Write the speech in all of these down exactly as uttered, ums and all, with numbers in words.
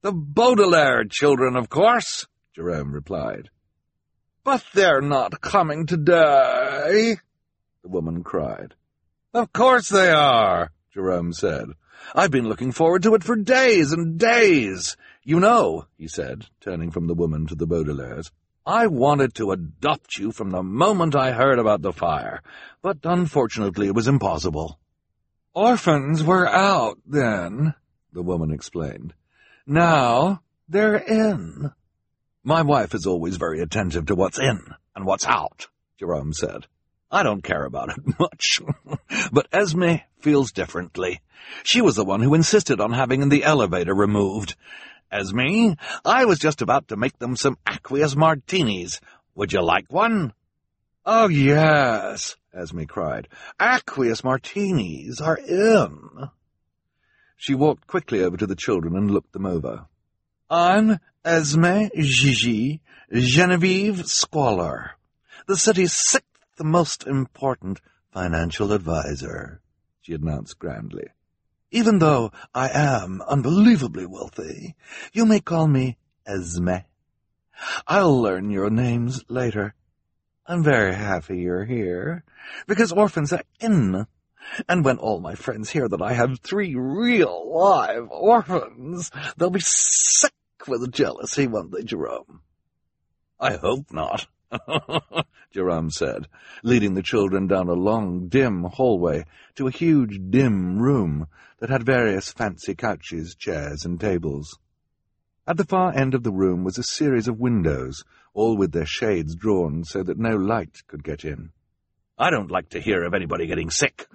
The Baudelaire children, of course, Jerome replied. But they're not coming today, the woman cried. Of course they are, Jerome said. I've been looking forward to it for days and days. You know, he said, turning from the woman to the Baudelaires, I wanted to adopt you from the moment I heard about the fire, but unfortunately it was impossible. Orphans were out then, the woman explained. Now they're in. My wife is always very attentive to what's in and what's out, Jerome said. I don't care about it much, but Esme feels differently. She was the one who insisted on having the elevator removed. Esme, I was just about to make them some aqueous martinis. Would you like one? Oh, yes, Esme cried. Aqueous martinis are in. She walked quickly over to the children and looked them over. I'm Esme Gigi Genevieve Squalor, the city's sixth most important financial advisor, she announced grandly. Even though I am unbelievably wealthy, you may call me Esme. I'll learn your names later. I'm very happy you're here, because orphans are in. And when all my friends hear that I have three real live orphans, they'll be sick with jealousy, won't they, Jerome? I hope not, Jerome said, leading the children down a long, dim hallway to a huge, dim room that had various fancy couches, chairs, and tables. At the far end of the room was a series of windows, all with their shades drawn so that no light could get in. I don't like to hear of anybody getting sick.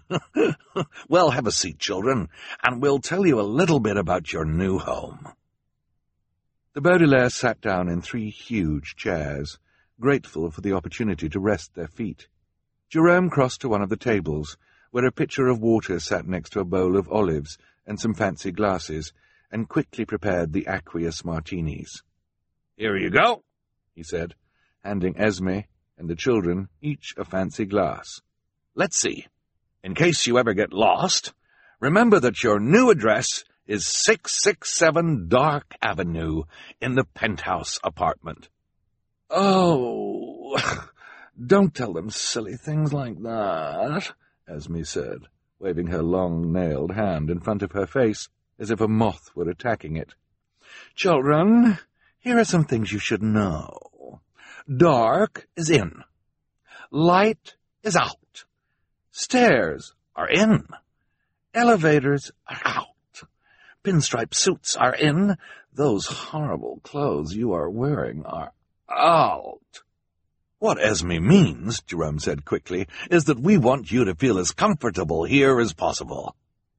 Well, have a seat, children, and we'll tell you a little bit about your new home. The Baudelaires sat down in three huge chairs, grateful for the opportunity to rest their feet. Jerome crossed to one of the tables, where a pitcher of water sat next to a bowl of olives and some fancy glasses, and quickly prepared the aqueous martinis. Here you go, he said, handing Esme and the children each a fancy glass. Let's see. In case you ever get lost, remember that your new address is six six seven Dark Avenue in the penthouse apartment. Oh, don't tell them silly things like that, Esme said, waving her long-nailed hand in front of her face as if a moth were attacking it. Children, here are some things you should know. Dark is in. Light is out. Stairs are in. Elevators are out. Pinstripe suits are in. Those horrible clothes you are wearing are out. What Esme means, Jerome said quickly, is that we want you to feel as comfortable here as possible.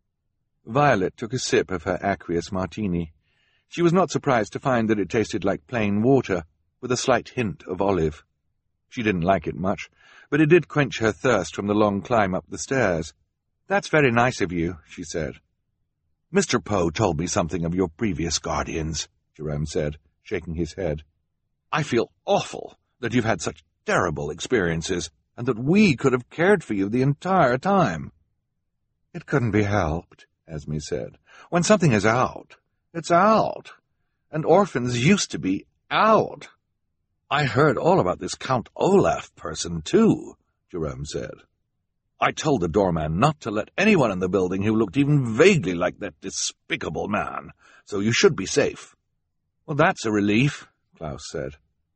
Violet took a sip of her aqueous martini. She was not surprised to find that it tasted like plain water, with a slight hint of olive. She didn't like it much, but it did quench her thirst from the long climb up the stairs. That's very nice of you, she said. Mister Poe told me something of your previous guardians, Jerome said, shaking his head. I feel awful that you've had such terrible experiences, and that we could have cared for you the entire time. It couldn't be helped, Esme said. When something is out, it's out. And orphans used to be out. I heard all about this Count Olaf person, too, Jerome said. I told the doorman not to let anyone in the building who looked even vaguely like that despicable man, so you should be safe. Well, that's a relief, Klaus said.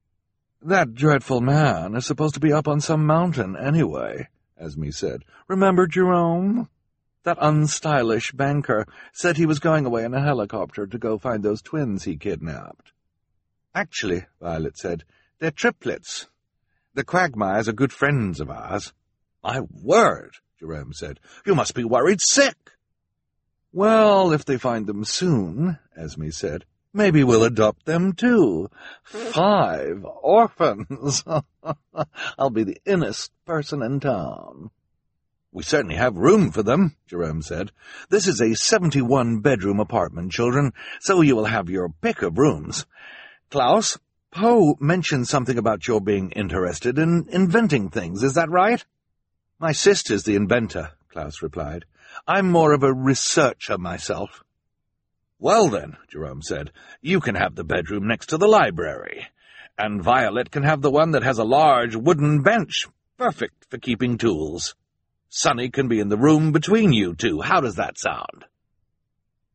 That dreadful man is supposed to be up on some mountain anyway, Esme said. Remember, Jerome? That unstylish banker said he was going away in a helicopter to go find those twins he kidnapped. Actually, Violet said, they're triplets. The Quagmires are good friends of ours. My word, Jerome said. You must be worried sick. Well, if they find them soon, Esme said, maybe we'll adopt them too. Five orphans. I'll be the innest person in town. We certainly have room for them, Jerome said. This is a seventy-one bedroom apartment, children, so you will have your pick of rooms. Klaus, Poe mentioned something about your being interested in inventing things, is that right? My sister's the inventor, Klaus replied. I'm more of a researcher myself. Well then, Jerome said, you can have the bedroom next to the library, and Violet can have the one that has a large wooden bench, perfect for keeping tools. Sonny can be in the room between you two. How does that sound?